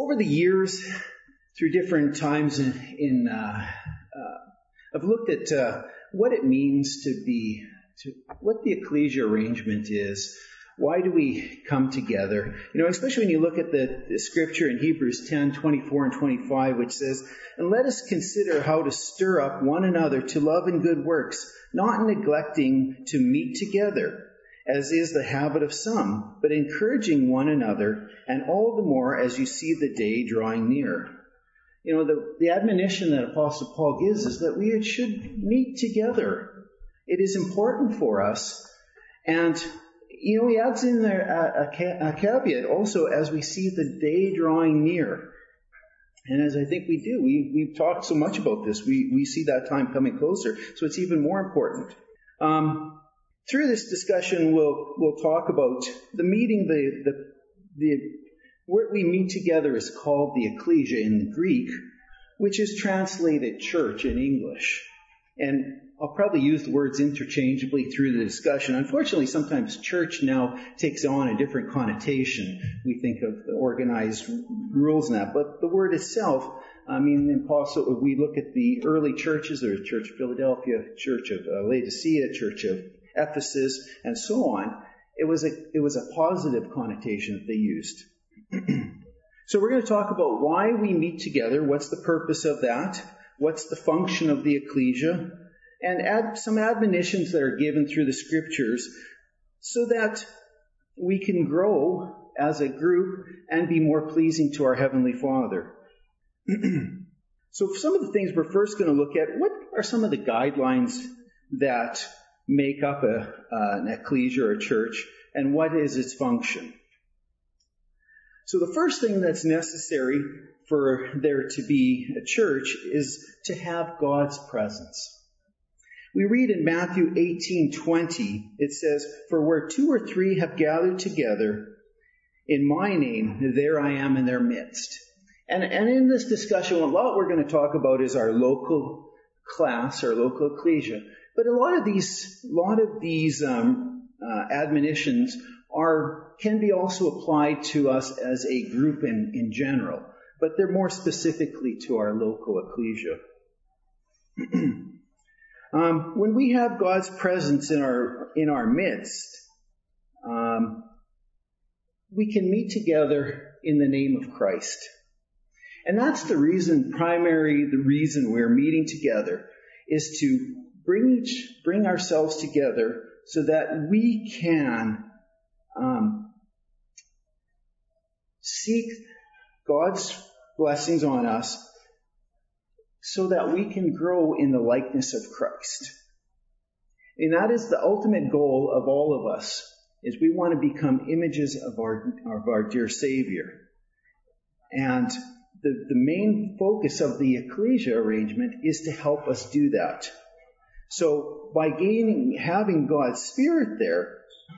over the years, through different times I've looked at what it means what the ecclesia arrangement is. Why do we come together? Especially when you look at the scripture in Hebrews 10:24 and 25, which says, "And let us consider how to stir up one another to love and good works, not neglecting to meet together, as is the habit of some, but encouraging one another, and all the more as you see the day drawing near." The admonition that Apostle Paul gives is that we should meet together. It is important for us. And, he adds in there a caveat also, as we see the day drawing near. And as I think we do, we've talked so much about this, we see that time coming closer, so it's even more important. Through this discussion, we'll talk about the meeting. Where we meet together is called the ecclesia in the Greek, which is translated church in English. And I'll probably use the words interchangeably through the discussion. Unfortunately, sometimes church now takes on a different connotation. We think of the organized rules and that. But the word itself, we look at the early churches. There's Church of Philadelphia, Church of Laodicea, Church of Ephesus, and so on. It was a positive connotation that they used. So we're going to talk about why we meet together, what's the purpose of that, what's the function of the ecclesia, and add some admonitions that are given through the scriptures so that we can grow as a group and be more pleasing to our Heavenly Father. So some of the things we're first going to look at, what are some of the guidelines that make up an ecclesia or a church, and what is its function? So the first thing that's necessary for there to be a church is to have God's presence. We read in Matthew 18:20, it says, "For where 2 or 3 have gathered together in my name, there I am in their midst." And in this discussion, a lot we're going to talk about is our local class, our local ecclesia. But a lot of these admonitions can be also applied to us as a group in general, but they're more specifically to our local ecclesia. When we have God's presence in our midst, we can meet together in the name of Christ. And that's the reason we're meeting together is to bring ourselves together so that we can seek God's blessings on us so that we can grow in the likeness of Christ. And that is the ultimate goal of all of us, is we want to become images of our dear Savior. And the main focus of the ecclesia arrangement is to help us do that. So by having God's Spirit there,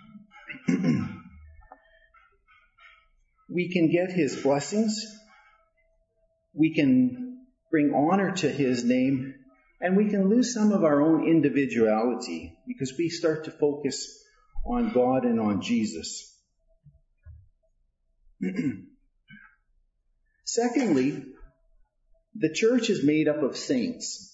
we can get His blessings, we can bring honor to His name, and we can lose some of our own individuality because we start to focus on God and on Jesus. Secondly, the church is made up of saints.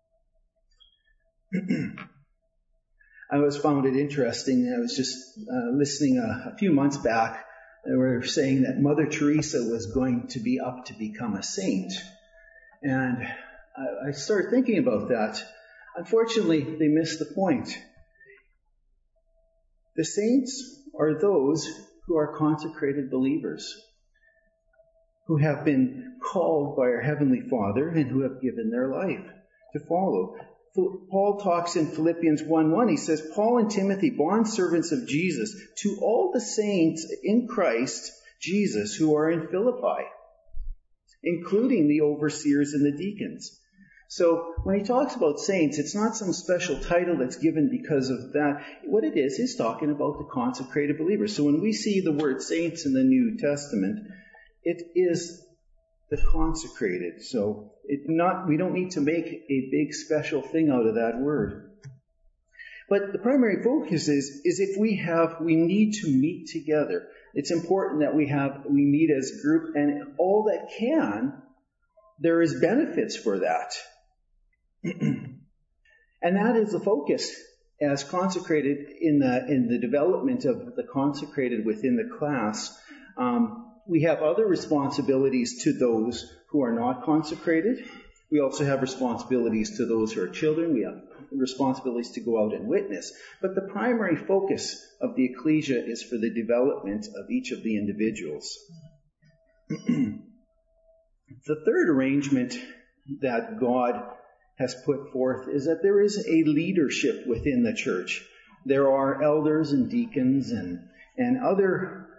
I always found it interesting. I was just listening a few months back. They were saying that Mother Teresa was going to be up to become a saint. And I started thinking about that. Unfortunately, they missed the point. The saints are those who are consecrated believers, who have been called by our Heavenly Father and who have given their life to follow. Paul talks in Philippians 1:1. He says, "Paul and Timothy, bondservants of Jesus, to all the saints in Christ Jesus who are in Philippi," including the overseers and the deacons. So when he talks about saints, it's not some special title that's given because of that. What it is, he's talking about the consecrated believers. So when we see the word saints in the New Testament, it is the consecrated. So we don't need to make a big special thing out of that word. But the primary focus is if we need to meet together. It's important that we meet as a group, and all that can, there is benefits for that. And that is the focus as consecrated in the development of the consecrated within the class. We have other responsibilities to those who are not consecrated. We also have responsibilities to those who are children. We have responsibilities to go out and witness. But the primary focus of the ecclesia is for the development of each of the individuals. The third arrangement that God has put forth is that there is a leadership within the church. There are elders and deacons and other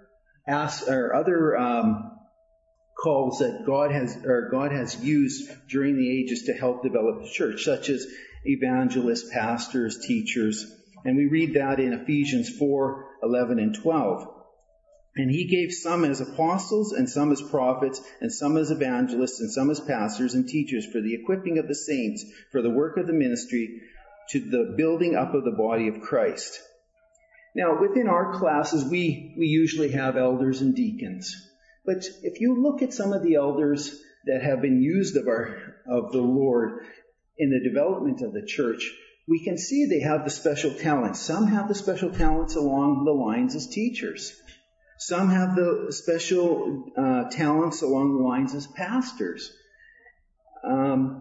calls that God has used during the ages to help develop the church, such as evangelists, pastors, teachers. And we read that in Ephesians 4:11 and 12. And he gave some as apostles, and some as prophets, and some as evangelists, and some as pastors and teachers for the equipping of the saints, for the work of the ministry, to the building up of the body of Christ. Now, within our classes, we usually have elders and deacons. But if you look at some of the elders that have been used of the Lord in the development of the church, we can see they have the special talents. Some have the special talents along the lines as teachers. Some have the special talents along the lines as pastors. The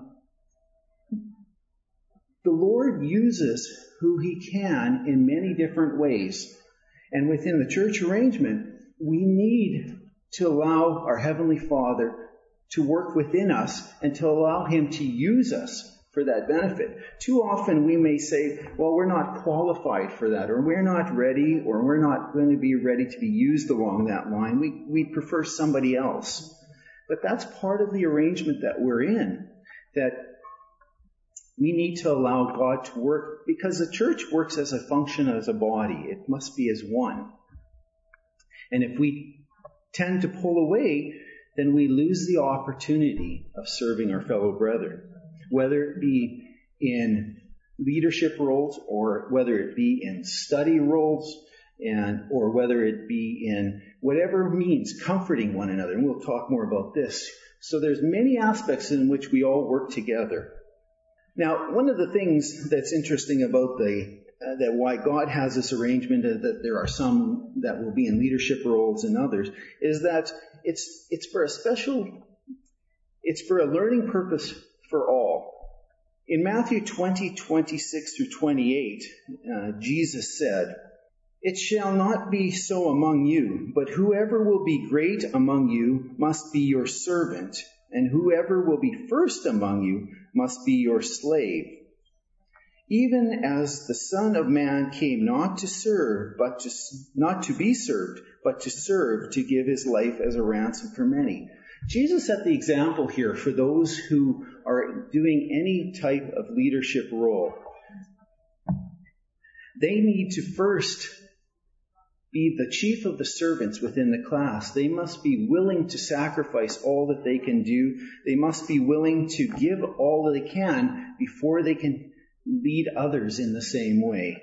Lord uses who He can in many different ways. And within the church arrangement, we need to allow our Heavenly Father to work within us and to allow Him to use us for that benefit. Too often we may say, well, we're not qualified for that, or we're not ready, or we're not going to be ready to be used along that line. We prefer somebody else. But that's part of the arrangement that we're in, that we need to allow God to work, because the church works as a function, as a body. It must be as one. And if we tend to pull away, then we lose the opportunity of serving our fellow brethren, whether it be in leadership roles, or whether it be in study roles, or whether it be in whatever means comforting one another. And we'll talk more about this. So there's many aspects in which we all work together. Now, one of the things that's interesting about that why God has this arrangement, that there are some that will be in leadership roles and others, is that it's for a learning purpose for all. In Matthew 20:26-28, Jesus said, "It shall not be so among you, but whoever will be great among you must be your servant, and whoever will be first among you must be your slave. Even as the Son of Man came not to be served, but to serve, to give his life as a ransom for many." Jesus set the example here for those who are doing any type of leadership role. They need to first be the chief of the servants within the class. They must be willing to sacrifice all that they can do. They must be willing to give all that they can before they can lead others in the same way.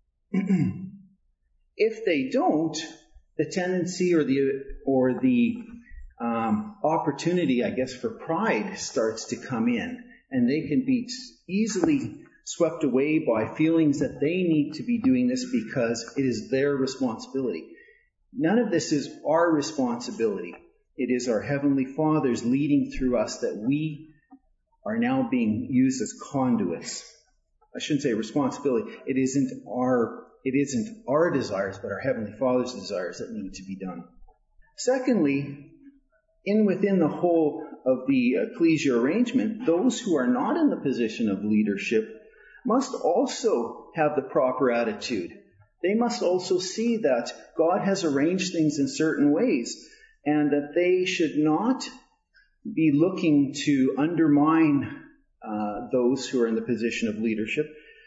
If they don't, the tendency or the opportunity, I guess, for pride starts to come in, and they can be easily swept away by feelings that they need to be doing this because it is their responsibility. None of this is our responsibility. It is our Heavenly Father's leading through us that we are now being used as conduits. I shouldn't say responsibility. It isn't our desires, but our Heavenly Father's desires that need to be done. Secondly, within the whole of the ecclesia arrangement, those who are not in the position of leadership must also have the proper attitude. They must also see that God has arranged things in certain ways, and that they should not be looking to undermine those who are in the position of leadership.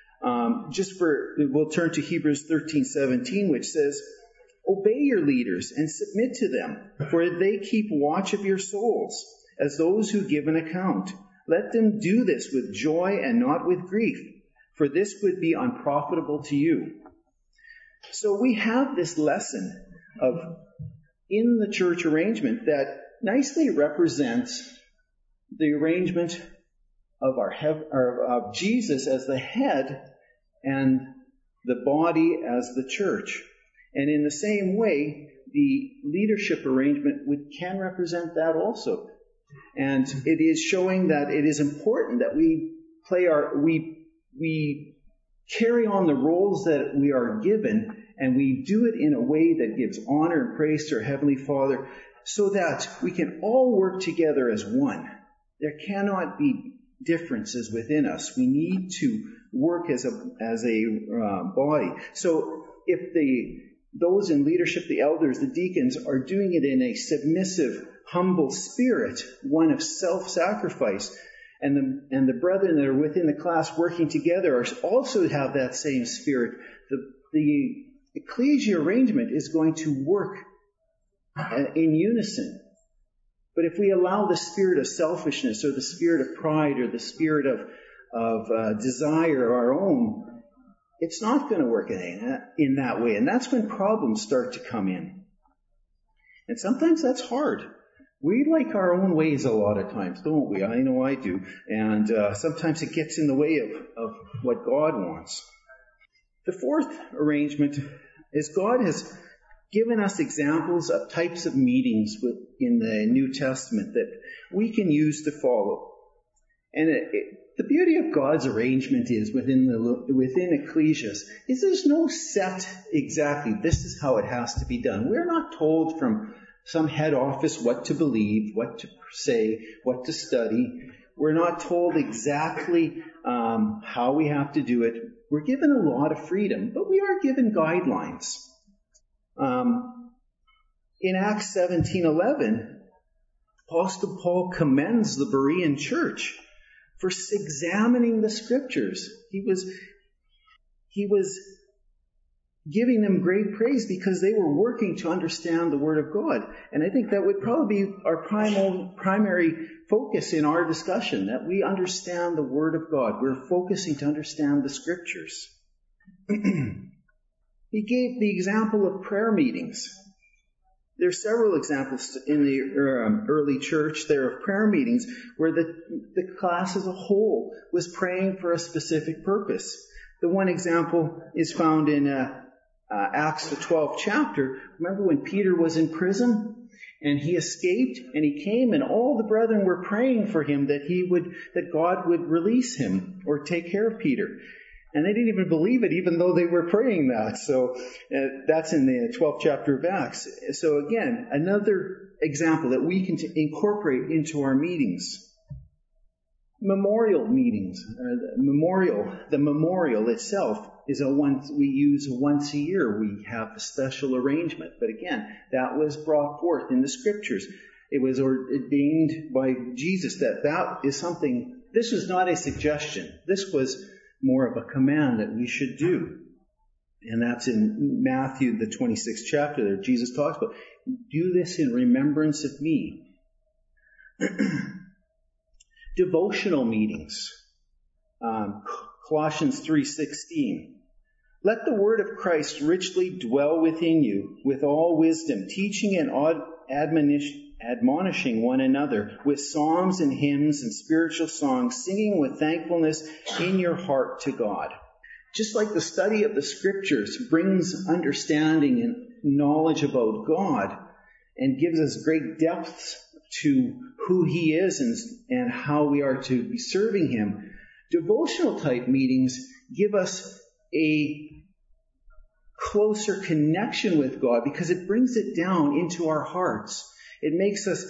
We'll turn to Hebrews 13:17, which says, "Obey your leaders and submit to them, for they keep watch of your souls, as those who give an account. Let them do this with joy and not with grief, for this would be unprofitable to you." So we have this lesson of in the church arrangement that nicely represents the arrangement of of Jesus as the head and the body as the church. And in the same way, the leadership arrangement can represent that also. And it is showing that it is important that we carry on the roles that we are given, and we do it in a way that gives honor and praise to our Heavenly Father, so that we can all work together as one. There cannot be differences within us. We need to work as a body. So if those in leadership, the elders, the deacons, are doing it in a submissive, humble spirit, one of self-sacrifice, and the brethren that are within the class working together also have that same spirit, the ecclesia arrangement is going to work in unison. But if we allow the spirit of selfishness or the spirit of pride or the spirit of desire of our own, it's not going to work in that way. And that's when problems start to come in. And sometimes that's hard. We like our own ways a lot of times, don't we? I know I do. And sometimes it gets in the way of what God wants. The fourth arrangement is God has given us examples of types of meetings in the New Testament that we can use to follow. And the beauty of God's arrangement is within ecclesias is there's no set exactly this is how it has to be done. We're not told from some head office what to believe, what to say, what to study. We're not told exactly how we have to do it. We're given a lot of freedom, but we are given guidelines. In Acts 17:11, Apostle Paul commends the Berean church for examining the Scriptures. He was giving them great praise because they were working to understand the Word of God. And I think that would probably be our primary focus in our discussion, that we understand the Word of God. We're focusing to understand the Scriptures. He gave the example of prayer meetings. There are several examples in the early church there of prayer meetings where the class as a whole was praying for a specific purpose. The one example is found in Acts, the 12th chapter. Remember when Peter was in prison and he escaped and he came and all the brethren were praying for him that God would release him or take care of Peter. And they didn't even believe it, even though they were praying that. So that's in the 12th chapter of Acts. So again, another example that we can incorporate into our meetings. Memorial meetings. The memorial itself is we use once a year. We have a special arrangement. But again, that was brought forth in the Scriptures. It was ordained by Jesus that is something. This was not a suggestion. This was more of a command that we should do. And that's in Matthew, the 26th chapter there. Jesus talks about, do this in remembrance of me. Devotional meetings. Colossians 3:16. Let the word of Christ richly dwell within you with all wisdom, teaching and admonishing one another with psalms and hymns and spiritual songs, singing with thankfulness in your heart to God. Just like the study of the Scriptures brings understanding and knowledge about God and gives us great depth to who He is and how we are to be serving Him, devotional type meetings give us a closer connection with God because it brings it down into our hearts. It makes us,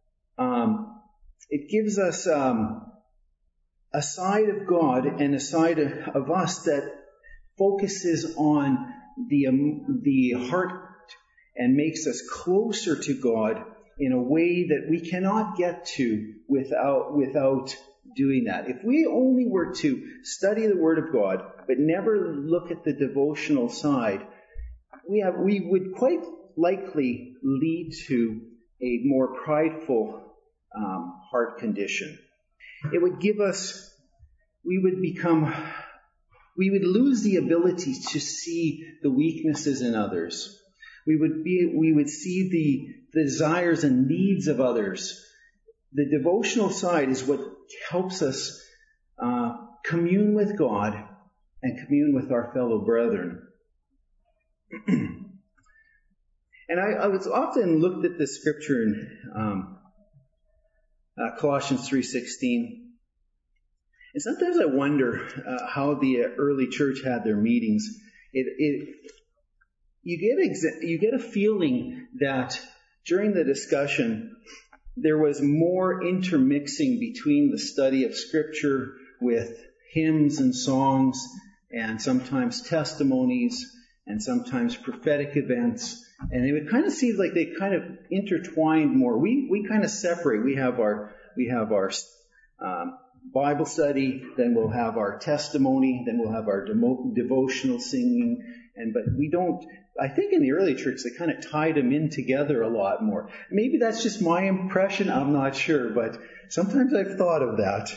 it gives us a side of God and a side of us that focuses on the heart and makes us closer to God in a way that we cannot get to without doing that. If we only were to study the Word of God but never look at the devotional side, we would quite likely lead to a more prideful heart condition. It would give us, we would lose the ability to see the weaknesses in others. We would see the desires and needs of others. The devotional side is what helps us commune with God and commune with our fellow brethren. And I was often looked at this scripture in Colossians 3:16. And sometimes I wonder how the early church had their meetings. You get a feeling that during the discussion there was more intermixing between the study of Scripture with hymns and songs and sometimes testimonies and sometimes prophetic events. And it would kind of seem like they kind of intertwined more. We kind of separate. We have our Bible study, then we'll have our testimony, then we'll have our devotional singing, but we don't. I think in the early church they kind of tied them in together a lot more. Maybe that's just my impression. I'm not sure, but sometimes I've thought of that.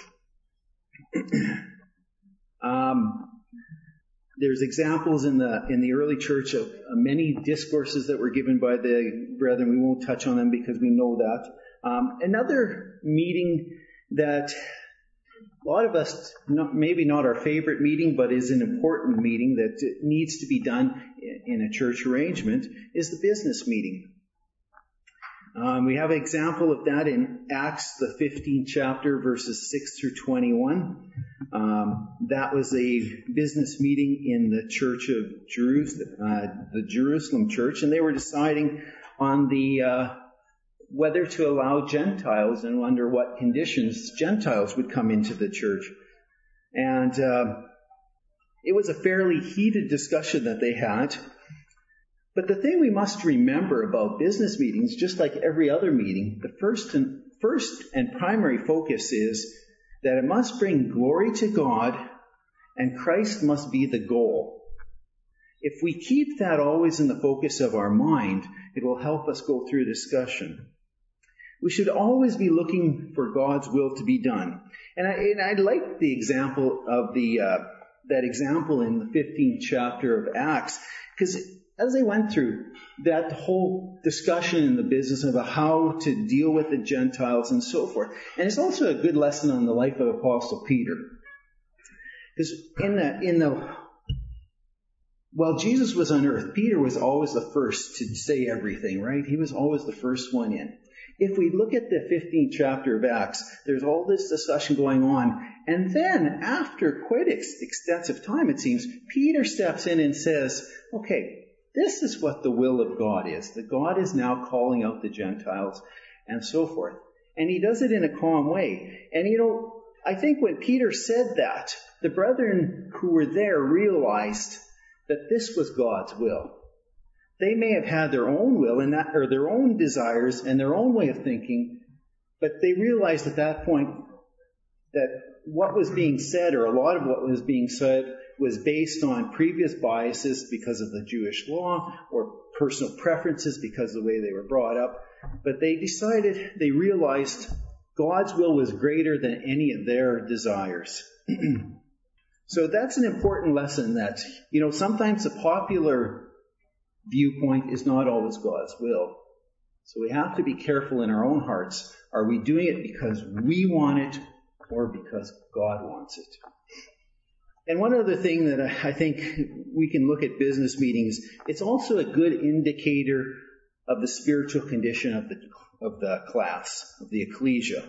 There's examples in the early church of many discourses that were given by the brethren. We won't touch on them because we know that. Another meeting that a lot of us, maybe not our favorite meeting, but is an important meeting that needs to be done in a church arrangement, is the business meeting. We have an example of that in Acts, the 15th chapter, verses 6 through 21. That was a business meeting in the church of Jerusalem, the Jerusalem church, and they were deciding on whether to allow Gentiles and under what conditions Gentiles would come into the church. And it was a fairly heated discussion that they had. But the thing we must remember about business meetings, just like every other meeting, the first and primary focus is that it must bring glory to God and Christ must be the goal. If we keep that always in the focus of our mind, it will help us go through discussion. We should always be looking for God's will to be done. And I like the example of that example in the 15th chapter of Acts, because as they went through that whole discussion in the business of how to deal with the Gentiles and so forth. And it's also a good lesson on the life of Apostle Peter. Because while Jesus was on earth, Peter was always the first to say everything, right? He was always the first one in. If we look at the 15th chapter of Acts, there's all this discussion going on. And then, after quite extensive time, it seems, Peter steps in and says, okay, this is what the will of God is. That God is now calling out the Gentiles and so forth. And he does it in a calm way. And I think when Peter said that, the brethren who were there realized that this was God's will. They may have had their own will or their own desires and their own way of thinking, but they realized at that point that what was being said, or a lot of what was being said, was based on previous biases because of the Jewish law or personal preferences because of the way they were brought up. But they realized God's will was greater than any of their desires. So that's an important lesson that, sometimes the popular viewpoint is not always God's will. So we have to be careful in our own hearts. Are we doing it because we want it or because God wants it? And one other thing that I think we can look at business meetings, it's also a good indicator of the spiritual condition of the class, of the ecclesia.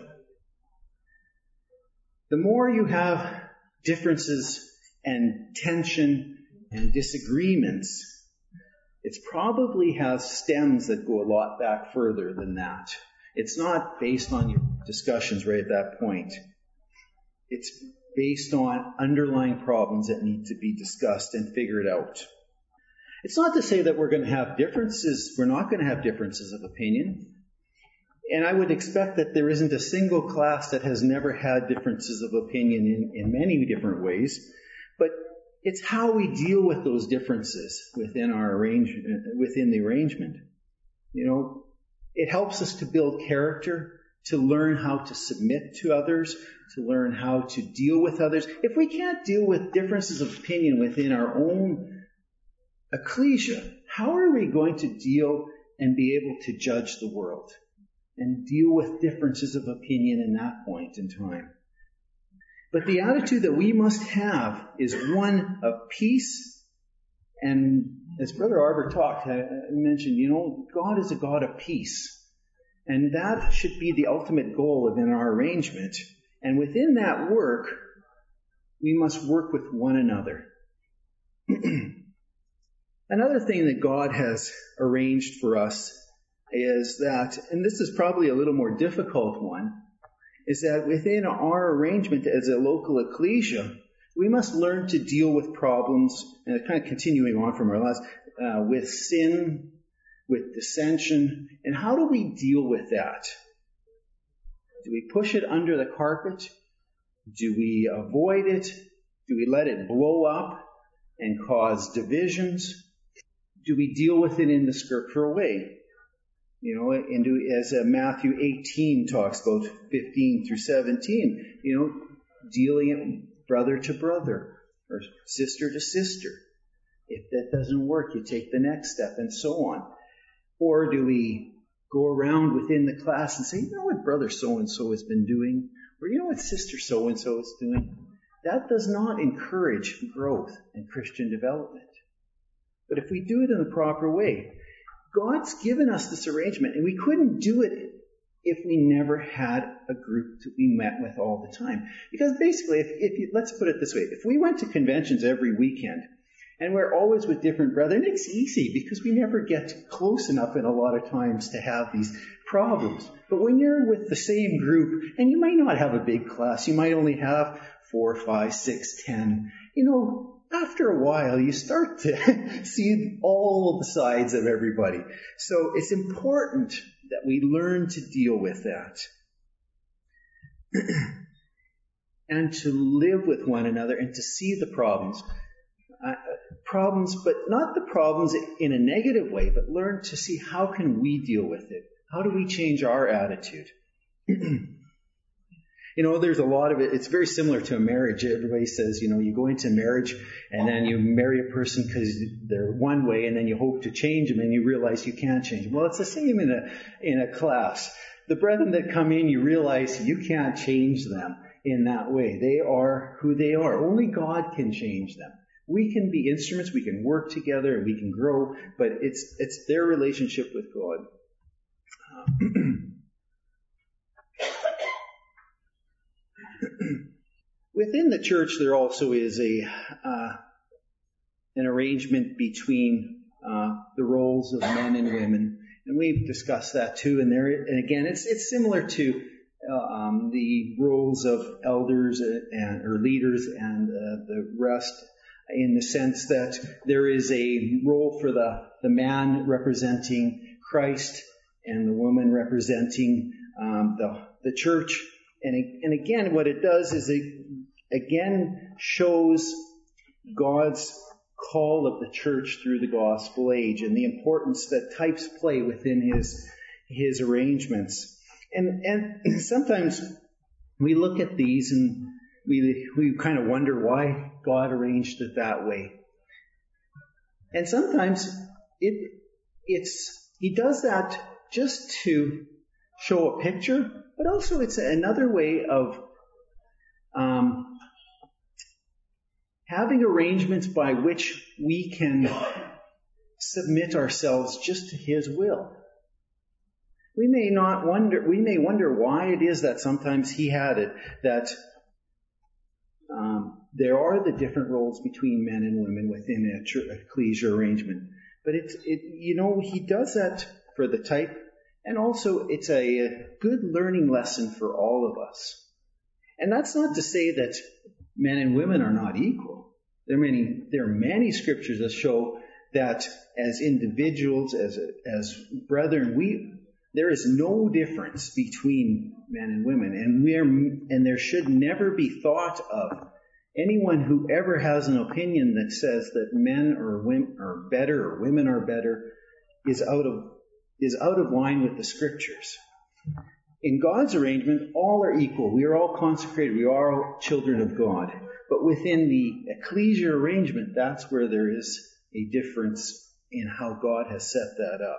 The more you have differences and tension and disagreements, it probably has stems that go a lot back further than that. It's not based on your discussions right at that point. It's based on underlying problems that need to be discussed and figured out. It's not to say that we're going to have differences. We're not going to have differences of opinion. And I would expect that there isn't a single class that has never had differences of opinion in many different ways. But it's how we deal with those differences within the arrangement. It helps us to build character, to learn how to submit to others, to learn how to deal with others. If we can't deal with differences of opinion within our own ecclesia, how are we going to deal and be able to judge the world and deal with differences of opinion in that point in time? But the attitude that we must have is one of peace. And as Brother Arbor talked, I mentioned, God is a God of peace. And that should be the ultimate goal within our arrangement. And within that work, we must work with one another. Another thing that God has arranged for us is that, and this is probably a little more difficult one, is that within our arrangement as a local ecclesia, we must learn to deal with problems, and kind of continuing on from our last, with sin, with dissension, and how do we deal with that? Do we push it under the carpet? Do we avoid it? Do we let it blow up and cause divisions? Do we deal with it in the scriptural way? As Matthew 18 talks about 15 through 17, dealing it brother to brother or sister to sister. If that doesn't work, you take the next step and so on. Or do we go around within the class and say, you know what brother so-and-so has been doing? Or you know what sister so-and-so is doing? That does not encourage growth and Christian development. But if we do it in the proper way, God's given us this arrangement, and we couldn't do it if we never had a group that we met with all the time. Because basically, let's put it this way, if we went to conventions every weekend, and we're always with different brethren, it's easy because we never get close enough in a lot of times to have these problems. But when you're with the same group, and you might not have a big class, you might only have 4, 5, 6, 10, after a while you start to see all the sides of everybody. So it's important that we learn to deal with that. And to live with one another and to see the problems, but not the problems in a negative way, but learn to see how can we deal with it. How do we change our attitude? There's a lot of it. It's very similar to a marriage. Everybody says, you go into marriage and then you marry a person because they're one way and then you hope to change them and you realize you can't change them. Well, it's the same in a class. The brethren that come in, you realize you can't change them in that way. They are who they are. Only God can change them. We can be instruments, we can work together, and we can grow, but it's their relationship with God. Within the church, there also is an arrangement between the roles of men and women, and we've discussed that too. And again, it's similar to the roles of elders or leaders and the rest, in the sense that there is a role for the man representing Christ and the woman representing the church. And again, what it does is it again shows God's call of the church through the gospel age and the importance that types play within his arrangements. And sometimes we look at these and we kind of wonder why God arranged it that way. And sometimes he does that just to show a picture, but also it's another way of having arrangements by which we can submit ourselves just to his will. We may wonder why it is that sometimes he had it, that there are the different roles between men and women within a ecclesia arrangement. But he does that for the type, and also it's a good learning lesson for all of us. And that's not to say that men and women are not equal. There are many scriptures that show that as individuals, as brethren, there is no difference between men and women, and there should never be thought of anyone who ever has an opinion that says that men or women are better or women are better is out of line with the scriptures. In God's arrangement, all are equal. We are all consecrated. We are all children of God. But within the ecclesia arrangement, that's where there is a difference in how God has set that up.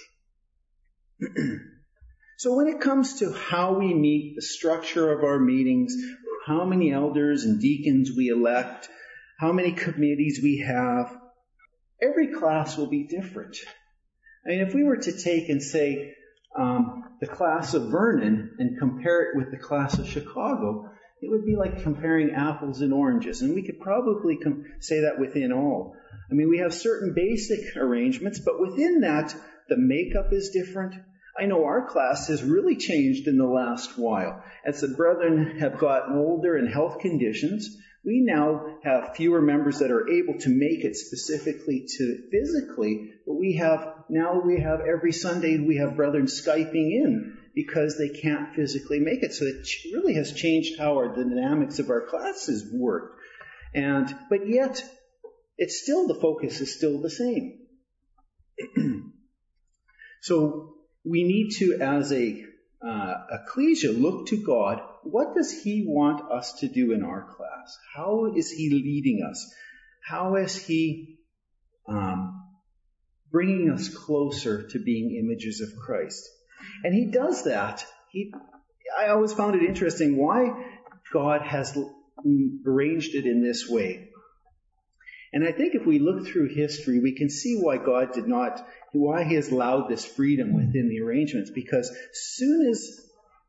So when it comes to how we meet, the structure of our meetings, how many elders and deacons we elect, how many committees we have, every class will be different. I mean, if we were to take and say the class of Vernon and compare it with the class of Chicago, it would be like comparing apples and oranges. And we could probably say that within all. I mean, we have certain basic arrangements, but within that, the makeup is different. I know our class has really changed in the last while. As the brethren have gotten older and health conditions, we now have fewer members that are able to make it specifically to physically, but we have every Sunday we have brethren Skyping in because they can't physically make it. So it really has changed how the dynamics of our classes work. But yet, it's still, the focus is still the same. So we need to, as a ecclesia, look to God. What does He want us to do in our class? How is He leading us? How is He bringing us closer to being images of Christ? And He does that. I always found it interesting why God has arranged it in this way. And I think if we look through history, we can see why why He has allowed this freedom within the arrangements. Because soon as,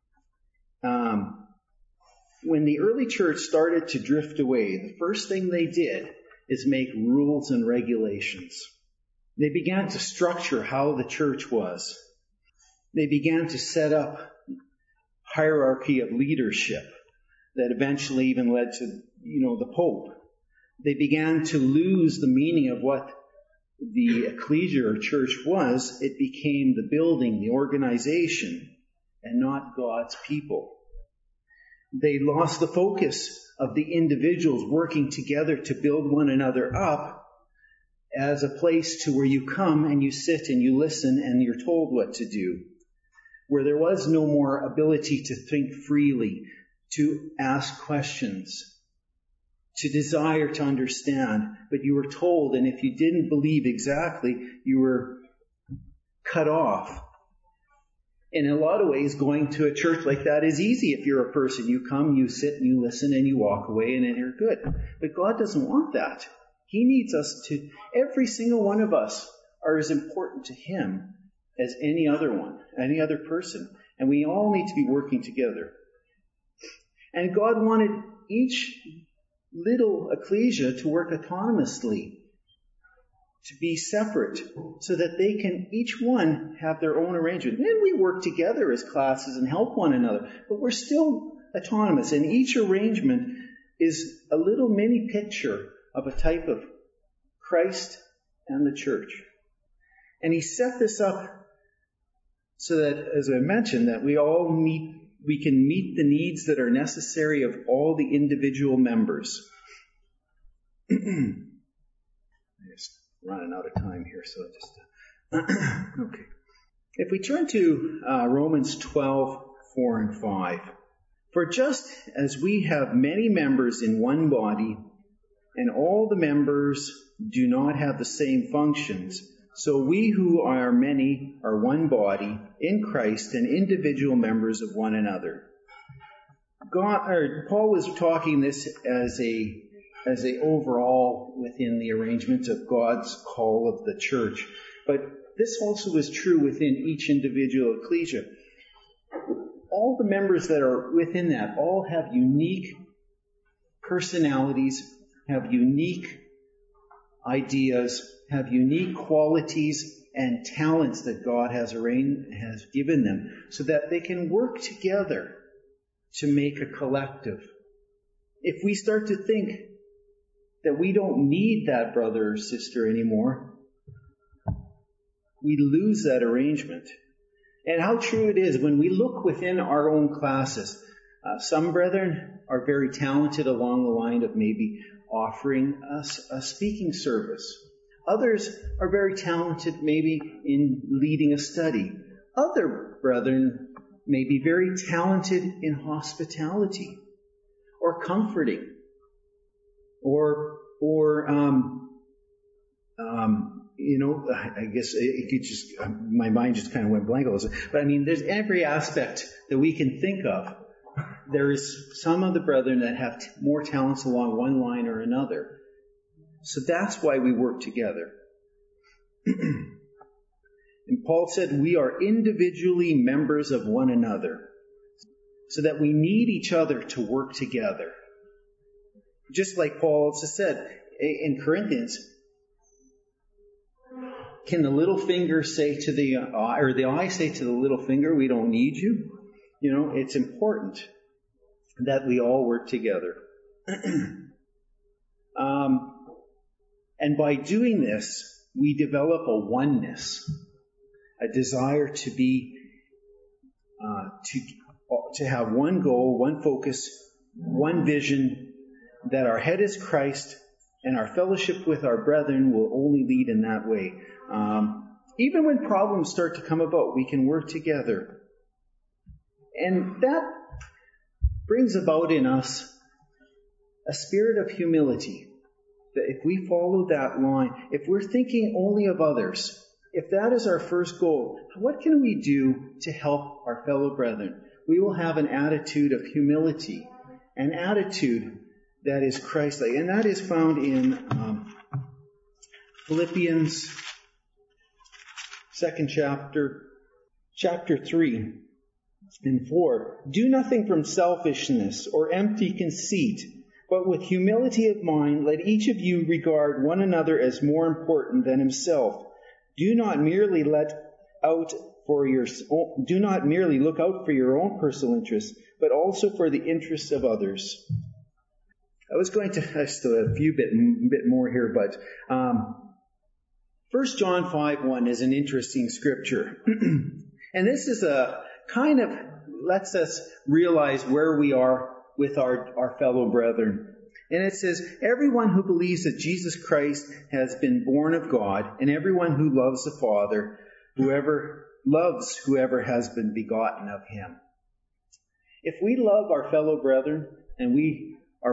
when the early church started to drift away, the first thing they did is make rules and regulations. They began to structure how the church was. They began to set up hierarchy of leadership that eventually even led to, the Pope. They began to lose the meaning of what the ecclesia or church was. It became the building, the organization, and not God's people. They lost the focus of the individuals working together to build one another up as a place to where you come and you sit and you listen and you're told what to do. Where there was no more ability to think freely, to ask questions, to desire to understand, but you were told, and if you didn't believe exactly, you were cut off. In a lot of ways, going to a church like that is easy. If you're a person, you come, you sit, and you listen, and you walk away, and then you're good. But God doesn't want that. He needs us to, every single one of us are as important to Him as any other one, any other person. And we all need to be working together. And God wanted each little ecclesia to work autonomously, to be separate, so that they can each one have their own arrangement. Then we work together as classes and help one another, but we're still autonomous, and each arrangement is a little mini picture of a type of Christ and the church. And He set this up so that, as I mentioned, that we can meet the needs that are necessary of all the individual members. I'm just running out of time here, so okay. If we turn to Romans 12, 4 and 5. For just as we have many members in one body, and all the members do not have the same functions, so we who are many are one body in Christ and individual members of one another. Paul was talking this as a overall within the arrangement of God's call of the church. But this also is true within each individual ecclesia. All the members that are within that all have unique personalities, have unique ideas, have unique qualities and talents that God has given them, so that they can work together to make a collective. If we start to think that we don't need that brother or sister anymore, we lose that arrangement. And how true it is when we look within our own classes. Some brethren are very talented along the line of maybe offering us a speaking service. Others are very talented maybe in leading a study. Other brethren may be very talented in hospitality or comforting or I guess it could just, my mind just kind of went blank. But I mean, there's every aspect that we can think of. There is some of the brethren that have more talents along one line or another. So that's why we work together. And Paul said we are individually members of one another, so that we need each other to work together. Just like Paul also said in Corinthians, can the little finger say to the eye, or the eye say to the little finger, we don't need you? It's important that we all work together. And by doing this, we develop a oneness, a desire to be, to have one goal, one focus, one vision, that our head is Christ, and our fellowship with our brethren will only lead in that way. Even when problems start to come about, we can work together. And that brings about in us a spirit of humility. That if we follow that line, if we're thinking only of others, if that is our first goal, what can we do to help our fellow brethren? We will have an attitude of humility, an attitude that is Christ-like. And that is found in Philippians 2nd chapter 3 and 4. Do nothing from selfishness or empty conceit, but with humility of mind, let each of you regard one another as more important than himself. Do not merely look out for your own personal interests, but also for the interests of others. I was going to, I still have a bit more here, but 1 John 5:1 is an interesting scripture. And this is a kind of lets us realize where we are with our fellow brethren. And it says, everyone who believes that Jesus Christ has been born of God, and everyone who loves the Father, whoever has been begotten of him. If we love our fellow brethren, and we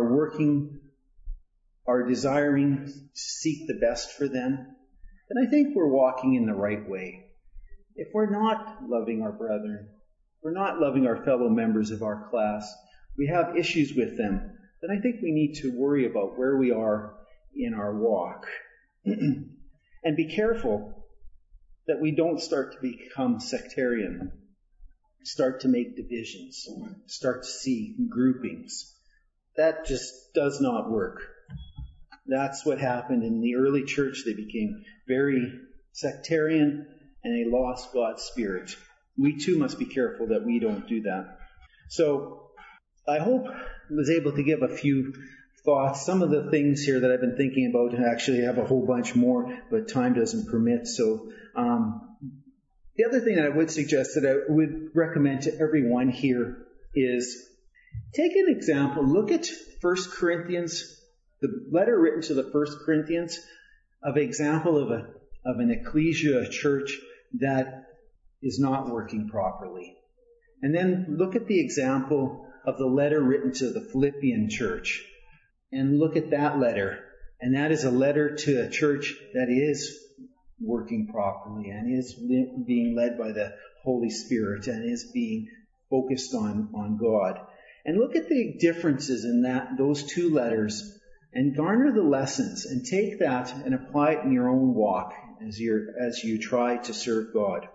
are desiring to seek the best for them, then I think we're walking in the right way. If we're not loving our brethren, we're not loving our fellow members of our class, we have issues with them, then I think we need to worry about where we are in our walk. And be careful that we don't start to become sectarian, start to make divisions, start to see groupings. That just does not work. That's what happened in the early church. They became very sectarian and they lost God's Spirit. We too must be careful that we don't do that. So I hope I was able to give a few thoughts. Some of the things here that I've been thinking about, and actually have a whole bunch more, but time doesn't permit. So the other thing that I would suggest that I would recommend to everyone here is take an example. Look at 1 Corinthians, the letter written to the 1 Corinthians, of example of an ecclesia, a church that is not working properly. And then look at the example of the letter written to the Philippian church. And look at that letter. And that is a letter to a church that is working properly and is being led by the Holy Spirit and is being focused on God. And look at the differences in those two letters and garner the lessons and take that and apply it in your own walk as you try to serve God.